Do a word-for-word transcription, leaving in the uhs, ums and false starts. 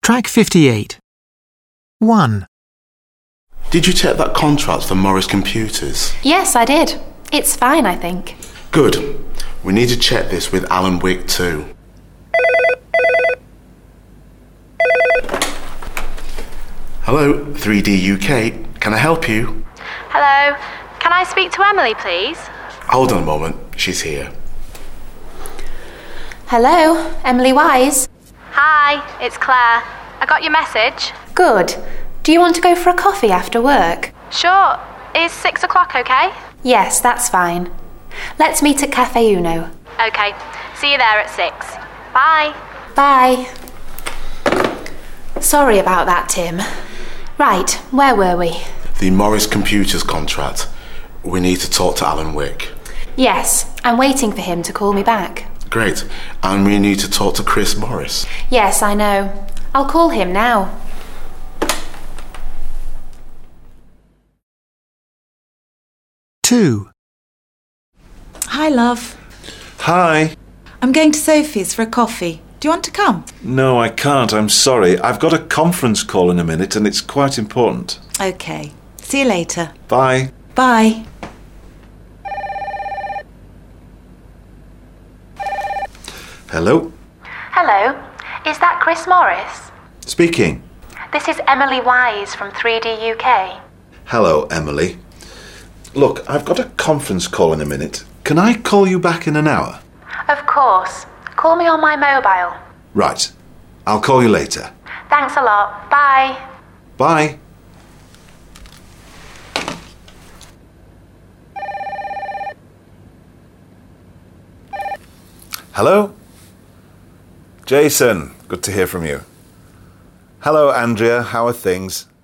Track fifty-eight. one. Did you check that contract for Morris Computers? Yes, I did. It's fine, I think. Good. We need to check this with Alan Wick too. Hello, three D U K. Can I help you? Hello. Can I speak to Emily, please? Hold on a moment. She's here. Hello, Emily Wise. Hi, it's Claire. I got your message. Good. Do you want to go for a coffee after work? Sure. Is six o'clock okay? Yes, that's fine. Let's meet at Cafe Uno. Okay. See you there at six. Bye. Bye. Sorry about that, Tim. Right, where were we? The Morris Computers contract. We need to talk to Alan Wick. Yes, I'm waiting for him to call me back. Great. And we need to talk to Chris Morris. Yes, I know. I'll call him now. two. Hi, love. Hi. I'm going to Sophie's for a coffee. Do you want to come? No, I can't. I'm sorry. I've got a conference call in a minute and it's quite important. OK. See you later. Bye. Bye. Hello? Hello. Is that Chris Morris? Speaking. This is Emily Wise from three D U K. Hello, Emily. Look, I've got a conference call in a minute. Can I call you back in an hour? Of course. Call me on my mobile. Right. I'll call you later. Thanks a lot. Bye. Bye. Hello? Jason, good to hear from you. Hello, Andrea. How are things?